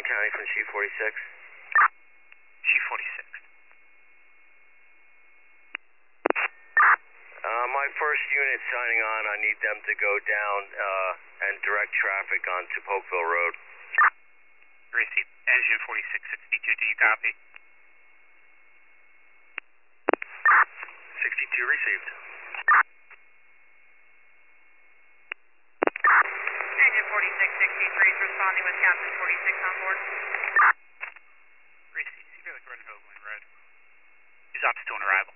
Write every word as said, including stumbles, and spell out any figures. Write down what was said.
Owen County from C forty-six. C forty-six. Uh, my first unit signing on, I need them to go down uh, and direct traffic onto Polkville Road. Received. Engine forty-six sixty-two, do you copy? sixty-two received. Engine forty-six sixty-three is responding with Captain forty-six on board. Received. Sea Valley Road and Hoagland Road. Is up still on arrival?